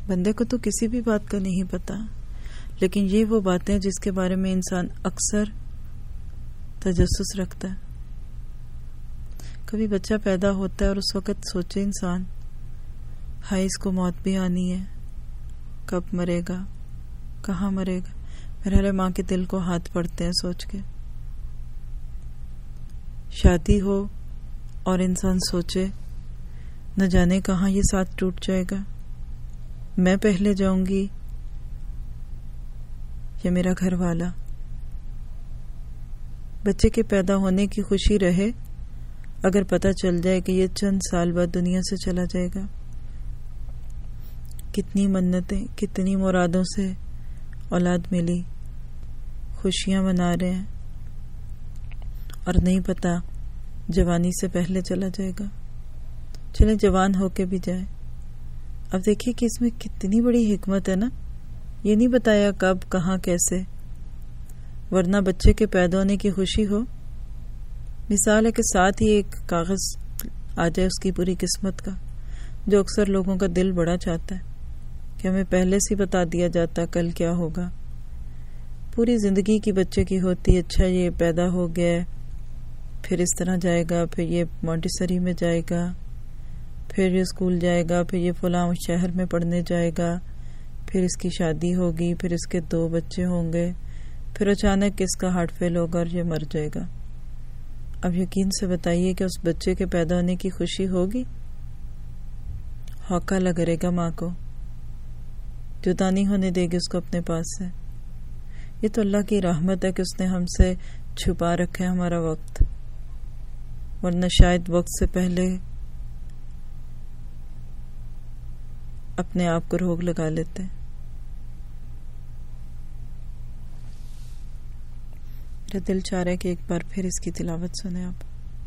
بندے کو تو کسی بھی بات کا نہیں پتا، لیکن یہ وہ باتیں جس کے بارے میں انسان اکثر تجسس رکھتا ہے. کبھی بچہ پیدا ہوتا ہے اور اس وقت سوچے انسان، ہائی اس کو موت بھی آنی ہے، کب مرے گا، کہاں مرے گا. میرے ماں کے دل کو ہاتھ پڑتے ہیں سوچ کے. شادی ہو اور انسان سوچے نہ جانے کہاں یہ ساتھ ٹوٹ جائے گا، میں پہلے جاؤں گی یا میرا گھر والا. بچے کے پیدا ہونے کی خوشی رہے اگر پتہ چل جائے کہ یہ چند سال بعد دنیا سے چلا جائے گا. کتنی منتیں، کتنی مرادوں سے اولاد ملی، خوشیاں منا رہے ہیں، اور نہیں پتا جوانی سے پہلے چلا جائے گا. چلے جوان ہو کے بھی جائے. اب دیکھیے کہ اس میں کتنی بڑی حکمت ہے نا. یہ نہیں بتایا کب، کہاں، کیسے، ورنہ بچے کے پیدا ہونے کی خوشی ہو. مثال ہے کہ ساتھ ہی ایک کاغذ آ جائے اس کی پوری قسمت کا، جو اکثر لوگوں کا دل بڑا چاہتا ہے کہ ہمیں پہلے سے بتا دیا جاتا کل کیا ہوگا. پوری زندگی کی بچے کی ہوتی، اچھا یہ پیدا ہو گیا، پھر اس طرح جائے گا، پھر یہ مونٹیسری میں جائے گا، پھر یہ اسکول جائے گا، پھر یہ فلاں شہر میں پڑھنے جائے گا، پھر اس کی شادی ہوگی، پھر اس کے 2 بچے ہوں گے، پھر اچانک اس کا ہارٹ فیل ہوگا اور یہ مر جائے گا. اب یقین سے بتائیے کہ اس بچے کے پیدا ہونے کی خوشی ہوگی؟ ہوکا لگے گا ماں کو، جدا نہیں ہونے دے گی اس کو اپنے پاس سے. یہ تو اللہ کی رحمت ہے کہ اس نے ہم سے چھپا رکھا ہے ہمارا وقت، ورنہ شاید وقت سے پہلے اپنے آپ کو روگ لگا لیتے. میرا دل چاہ رہا ہے کہ ایک بار پھر اس کی تلاوت سنیں آپ.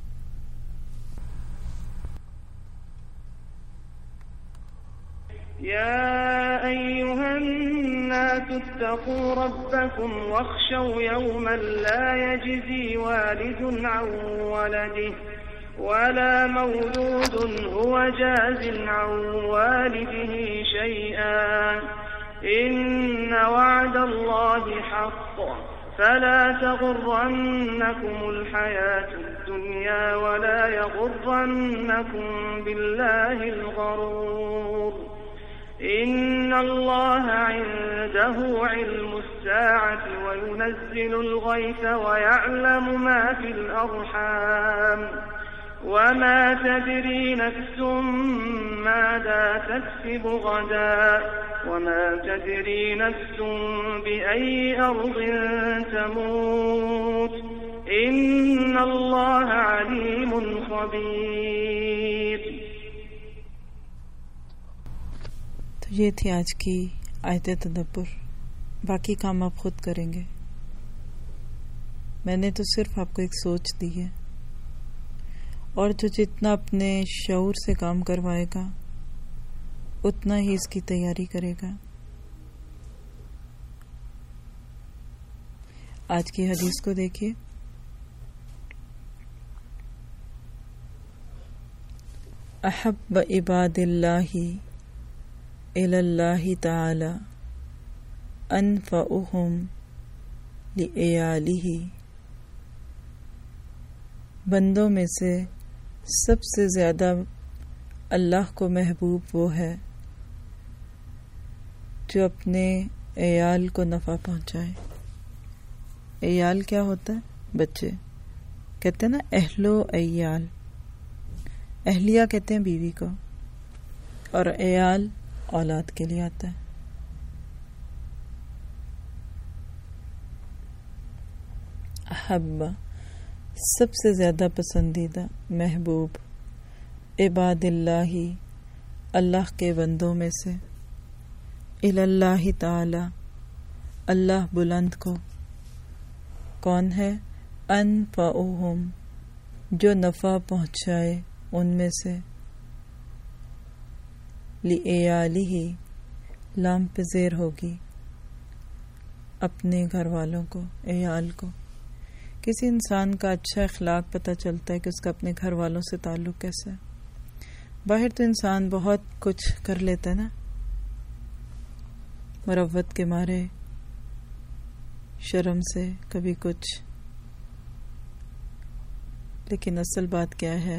يا أيها الناس اتقوا ربكم واخشوا يوما لا يجزي والد عن ولده ولا مولود هو جاز عن والده شيئا إن وعد الله حق فلا تغرنكم الحياة الدنيا ولا يغرنكم بالله الغرور إن الله عنده علم الساعة وينزل الغيث ويعلم ما في الأرحام وما تدري نفس ماذا تكسب غدا وما تدري نفس بأي أرض تموت إن الله عليم خبير. تو یہ تھی آج کی آیت تدبر. باقی کام آپ خود کریں گے. میں نے تو صرف آپ کو ایک سوچ دی ہے، اور جو جتنا اپنے شعور سے کام کروائے گا اتنا ہی اس کی تیاری کرے گا. آج کی حدیث کو دیکھیے. احب عباد اللہ الی اللہ تعالی انفعہم لعیالہ. بندوں میں سے سب سے زیادہ اللہ کو محبوب وہ ہے جو اپنے عیال کو نفع پہنچائے. عیال کیا ہوتا ہے؟ بچے. کہتے ہیں نا اہل و عیال. اہلیہ کہتے ہیں بیوی کو، اور عیال اولاد کے لیے آتا ہے. احب سب سے زیادہ پسندیدہ، محبوب، عباد اللہ اللہ کے بندوں میں سے، الی اللہ تعالی اللہ بلند کو. کون ہے؟ انفعہم جو نفع پہنچائے ان میں سے، لعیالہ لام پہ زیر ہوگی، اپنے گھر والوں کو، عیال کو. کسی انسان کا اچھا اخلاق پتہ چلتا ہے کہ اس کا اپنے گھر والوں سے تعلق کیسا ہے. باہر تو انسان بہت کچھ کر لیتا ہے نا، مروت کے مارے، شرم سے، کبھی کچھ. لیکن اصل بات کیا ہے؟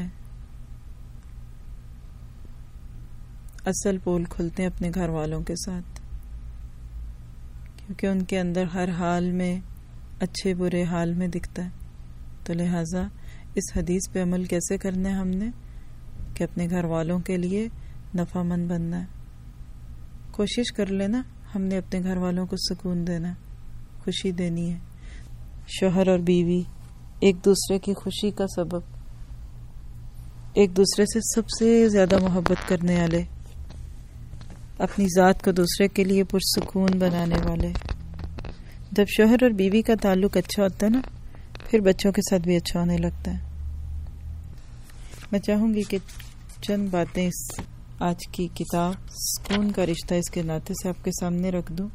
اصل پول کھلتے ہیں اپنے گھر والوں کے ساتھ، کیونکہ ان کے اندر ہر حال میں اچھے برے حال میں دکھتا ہے. تو لہٰذا اس حدیث پہ عمل کیسے کرنا ہے ہم نے کہ اپنے گھر والوں کے لیے نفع مند بننا ہے. کوشش کر لینا ہم نے اپنے گھر والوں کو سکون دینا، خوشی دینی ہے. شوہر اور بیوی ایک دوسرے کی خوشی کا سبب، ایک دوسرے سے سب سے زیادہ محبت کرنے والے، اپنی ذات کو دوسرے کے لیے پرسکون بنانے والے. جب شوہر اور بیوی کا تعلق اچھا ہوتا ہے نا، پھر بچوں کے ساتھ بھی اچھا ہونے لگتا ہے. میں چاہوں گی کہ چند باتیں اس آج کی کتاب سکون کا رشتہ اس کے ناطے سے آپ کے سامنے رکھ دوں.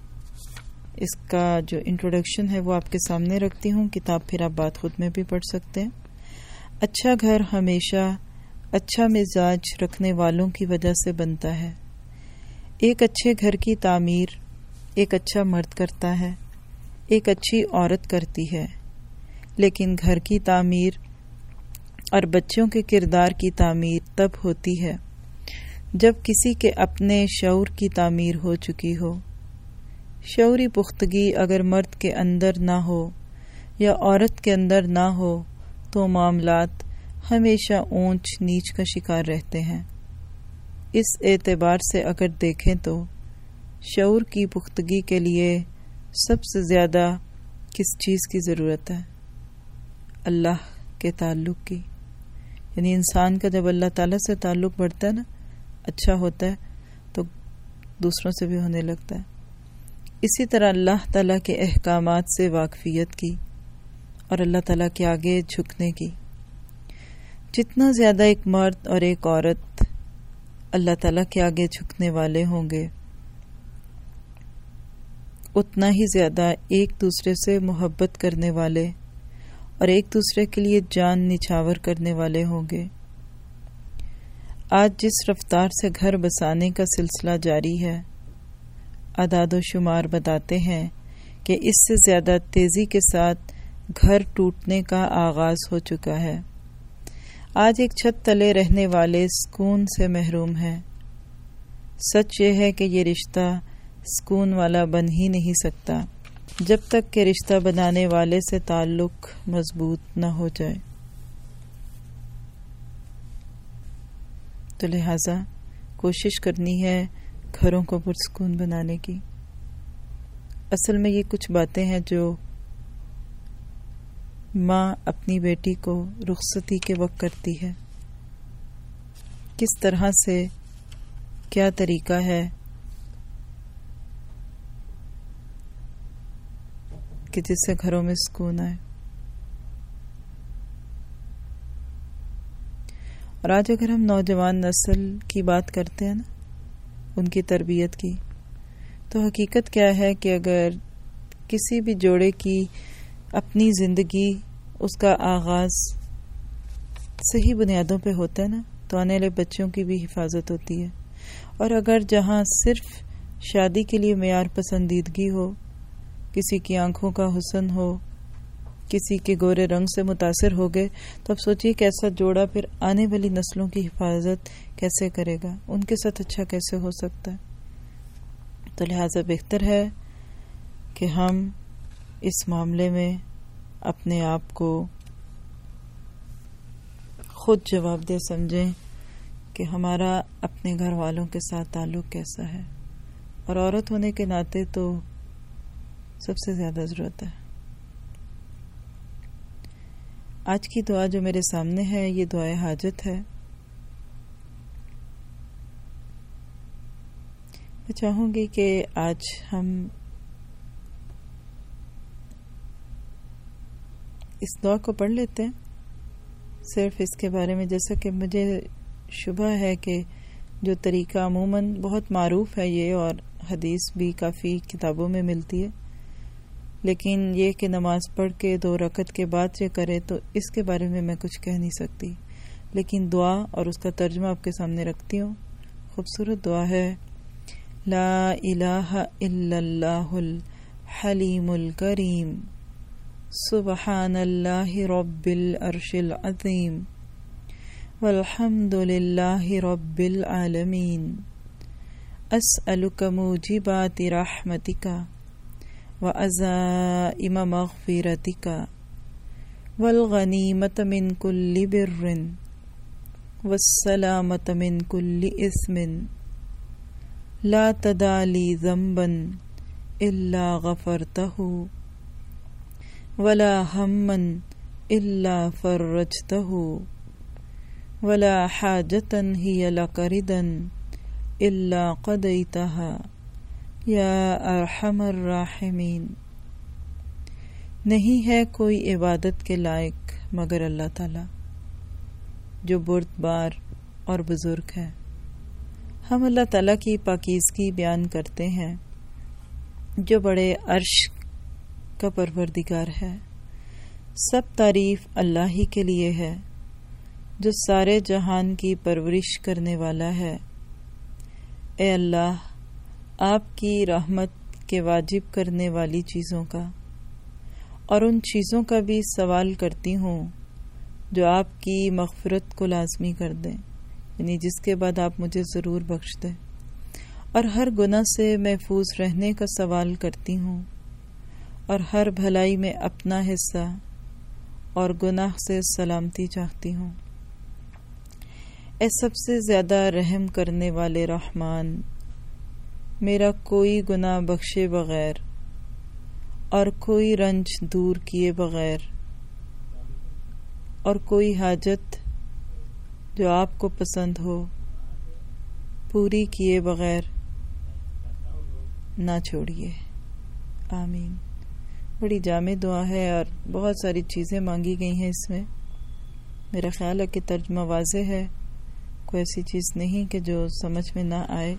اس کا جو انٹروڈکشن ہے وہ آپ کے سامنے رکھتی ہوں. کتاب پھر آپ بات خود میں بھی پڑھ سکتے ہیں. اچھا گھر ہمیشہ اچھا مزاج رکھنے والوں کی وجہ سے بنتا ہے. ایک اچھے گھر کی تعمیر ایک اچھا مرد کرتا ہے، ایک اچھی عورت کرتی ہے. لیکن گھر کی تعمیر اور بچوں کے کردار کی تعمیر تب ہوتی ہے جب کسی کے اپنے شعور کی تعمیر ہو چکی ہو. شعوری پختگی اگر مرد کے اندر نہ ہو یا عورت کے اندر نہ ہو تو معاملات ہمیشہ اونچ نیچ کا شکار رہتے ہیں. اس اعتبار سے اگر دیکھیں تو شعور کی پختگی کے لیے سب سے زیادہ کس چیز کی ضرورت ہے؟ اللہ کے تعلق کی. یعنی انسان کا جب اللہ تعالیٰ سے تعلق بڑھتا ہے نا، اچھا ہوتا ہے، تو دوسروں سے بھی ہونے لگتا ہے. اسی طرح اللہ تعالیٰ کے احکامات سے واقفیت کی اور اللہ تعالیٰ کے آگے جھکنے کی. جتنا زیادہ ایک مرد اور ایک عورت اللہ تعالیٰ کے آگے جھکنے والے ہوں گے، اتنا ہی زیادہ ایک دوسرے سے محبت کرنے والے اور ایک دوسرے کے لیے جان نچھاور کرنے والے ہوں گے. آج جس رفتار سے گھر بسانے کا سلسلہ جاری ہے، اعداد و شمار بتاتے ہیں کہ اس سے زیادہ تیزی کے ساتھ گھر ٹوٹنے کا آغاز ہو چکا ہے. آج ایک چھت تلے رہنے والے سکون سے محروم ہیں. سچ یہ ہے کہ یہ رشتہ سکون والا بن ہی نہیں سکتا جب تک کہ رشتہ بنانے والے سے تعلق مضبوط نہ ہو جائے. تو لہٰذا کوشش کرنی ہے گھروں کو پرسکون بنانے کی. اصل میں یہ کچھ باتیں ہیں جو ماں اپنی بیٹی کو رخصتی کے وقت کرتی ہے. کس طرح سے، کیا طریقہ ہے کہ جس سے گھروں میں سکون آئے. اور آج اگر ہم نوجوان نسل کی بات کرتے ہیں نا، ان کی تربیت کی، تو حقیقت کیا ہے کہ اگر کسی بھی جوڑے کی اپنی زندگی اس کا آغاز صحیح بنیادوں پہ ہوتا ہے نا، تو آنے والے بچوں کی بھی حفاظت ہوتی ہے. اور اگر جہاں صرف شادی کے لیے معیار پسندیدگی ہو، کسی کی آنکھوں کا حسن ہو، کسی کے گورے رنگ سے متاثر ہو گئے، تو اب سوچئے کہ ایسا جوڑا پھر آنے والی نسلوں کی حفاظت کیسے کرے گا، ان کے ساتھ اچھا کیسے ہو سکتا ہے. تو لہٰذا بہتر ہے کہ ہم اس معاملے میں اپنے آپ کو خود جواب دہ سمجھیں کہ ہمارا اپنے گھر والوں کے ساتھ تعلق کیسا ہے. اور عورت ہونے کے ناطے تو سب سے زیادہ ضرورت ہے. آج کی دعا جو میرے سامنے ہے، یہ دعائے حاجت ہے. میں چاہوں گی کہ آج ہم اس دعا کو پڑھ لیتے ہیں، صرف اس کے بارے میں. جیسا کہ مجھے شبہ ہے کہ جو طریقہ عموماً بہت معروف ہے یہ، اور حدیث بھی کافی کتابوں میں ملتی ہے، لیکن یہ کہ نماز پڑھ کے 2 رکعت کے بعد یہ کرے، تو اس کے بارے میں میں کچھ کہہ نہیں سکتی. لیکن دعا اور اس کا ترجمہ آپ کے سامنے رکھتی ہوں. خوبصورت دعا ہے. لا الہ الا اللہ الحلیم الکریم سبحان اللہ رب العرش العظیم والحمد للہ رب العالمین اسألک موجبات رحمتک وعزائم مغفرتک والغنیمۃ من کل بر والسلامۃ من کل اثم لا تدع لی ذنبا الا غفرتہ ولا ہما الا فرجتہ ولا حاجة هي لك ردا الا قضيتها یا ارحم الراحمین۔ نہیں ہے کوئی عبادت کے لائق مگر اللہ تعالی جو بردبار اور بزرگ ہے۔ ہم اللہ تعالیٰ کی پاکیزگی بیان کرتے ہیں جو بڑے عرش کا پروردگار ہے۔ سب تعریف اللہ ہی کے لیے ہے جو سارے جہان کی پرورش کرنے والا ہے۔ اے اللہ، آپ کی رحمت کے واجب کرنے والی چیزوں کا اور ان چیزوں کا بھی سوال کرتی ہوں جو آپ کی مغفرت کو لازمی کر دیں، یعنی جس کے بعد آپ مجھے ضرور بخش دیں، اور ہر گناہ سے محفوظ رہنے کا سوال کرتی ہوں اور ہر بھلائی میں اپنا حصہ اور گناہ سے سلامتی چاہتی ہوں۔ اے سب سے زیادہ رحم کرنے والے رحمان، میرا کوئی گناہ بخشے بغیر اور کوئی رنج دور کیے بغیر اور کوئی حاجت جو آپ کو پسند ہو پوری کیے بغیر نہ چھوڑیے، آمین۔ بڑی جامع دعا ہے اور بہت ساری چیزیں مانگی گئی ہیں اس میں۔ میرا خیال ہے کہ ترجمہ واضح ہے، کوئی ایسی چیز نہیں کہ جو سمجھ میں نہ آئے۔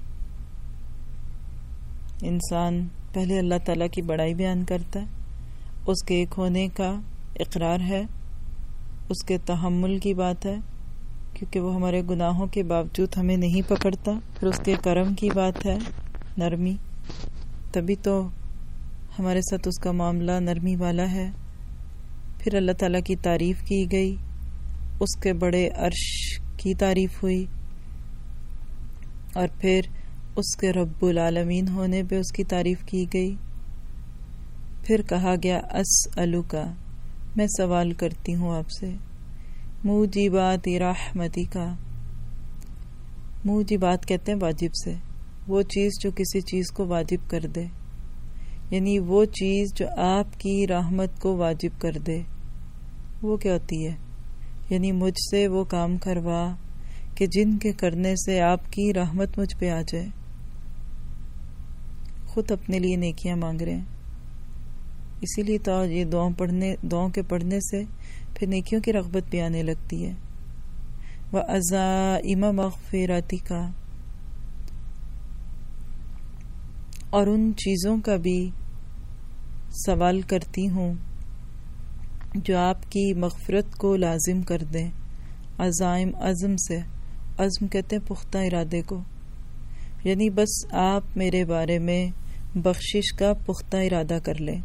انسان پہلے اللہ تعالیٰ کی بڑائی بیان کرتا ہے، اس کے ایک ہونے کا اقرار ہے، اس کے تحمل کی بات ہے کیونکہ وہ ہمارے گناہوں کے باوجود ہمیں نہیں پکڑتا، پھر اس کے کرم کی بات ہے، نرمی، تبھی تو ہمارے ساتھ اس کا معاملہ نرمی والا ہے۔ پھر اللہ تعالیٰ کی تعریف کی گئی، اس کے بڑے عرش کی تعریف ہوئی، اور پھر اس کے رب العالمین ہونے پہ اس کی تعریف کی گئی۔ پھر کہا گیا اسألک، میں سوال کرتی ہوں آپ سے، موجبات رحمتک، موجبات کہتے ہیں واجب سے، وہ چیز جو کسی چیز کو واجب کر دے، یعنی وہ چیز جو آپ کی رحمت کو واجب کر دے، وہ کیا ہوتی ہے؟ یعنی مجھ سے وہ کام کروا کہ جن کے کرنے سے آپ کی رحمت مجھ پہ آ جائے۔ خود اپنے لیے نیکیاں مانگ رہے ہیں، اسی لیے تو یہ دعاؤں کے پڑھنے سے پھر نیکیوں کی رغبت بھی آنے لگتی ہے۔ وَعَزَائِمَ مَغْفِرَتِكَ، اور ان چیزوں کا بھی سوال کرتی ہوں جو آپ کی مغفرت کو لازم کر دیں۔ عزائم، عزم سے، عزم کہتے ہیں پختہ ارادے کو، یعنی بس آپ میرے بارے میں بخشش کا پختہ ارادہ کر لیں،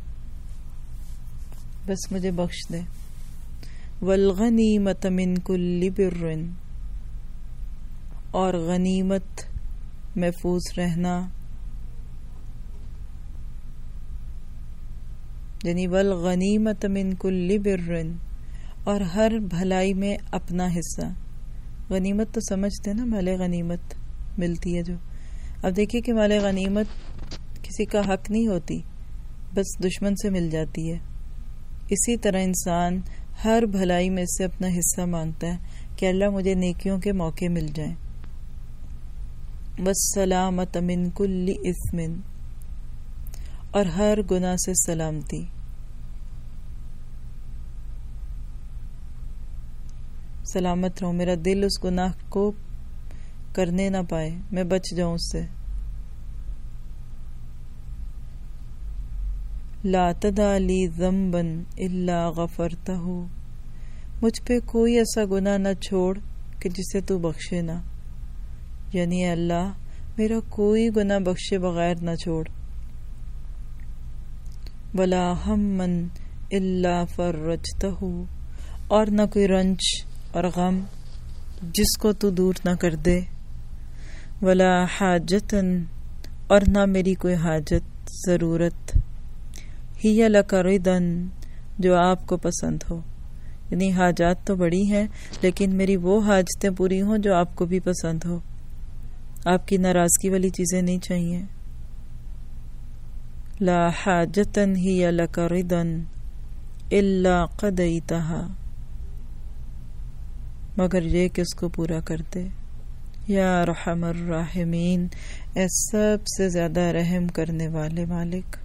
بس مجھے بخش دیں۔ والغنیمۃ من کل بر، اور غنیمت محفوظ رہنا، یعنی والغنیمۃ من کل بر، اور ہر بھلائی میں اپنا حصہ۔ غنیمت تو سمجھتے ہیں نا، مال غنیمت ملتی ہے جو۔ اب دیکھیے کہ مال غنیمت کسی کا حق نہیں ہوتی، بس دشمن سے مل جاتی ہے۔ اسی طرح انسان ہر بھلائی میں سے اپنا حصہ مانگتا ہے کہ اللہ مجھے نیکیوں کے موقع مل جائیں۔ والسلامۃ من کل اثم، اور ہر گناہ سے سلامتی۔ سلامت رہوں، میرا دل اس گناہ کو کرنے نہ پائے، میں بچ جاؤں اس سے۔ لا تدع لی ذنبا الا غفرتہ، مجھ پہ کوئی ایسا گناہ نہ چھوڑ کہ جسے تو بخشے نہ، یعنی اے اللہ میرا کوئی گناہ بخشے بغیر نہ چھوڑ. ولا ہمن الا فرجتہ، اور نہ کوئی رنج اور غم جس کو تو دور نہ کر دے. ولا حاجتن، اور نہ میری کوئی حاجت ضرورت، ہی لک ردن، جو آپ کو پسند ہو. یعنی حاجات تو بڑی ہیں لیکن میری وہ حاجتیں پوری ہوں جو آپ کو بھی پسند ہو. آپ کی ناراضگی والی چیزیں نہیں چاہیے. لا حاجتن ہی لک ردن الا قضیتہا، مگر یہ کہ اس کو پورا کر دے. یا ارحم الراحمین، اے سب سے زیادہ رحم کرنے والے مالک.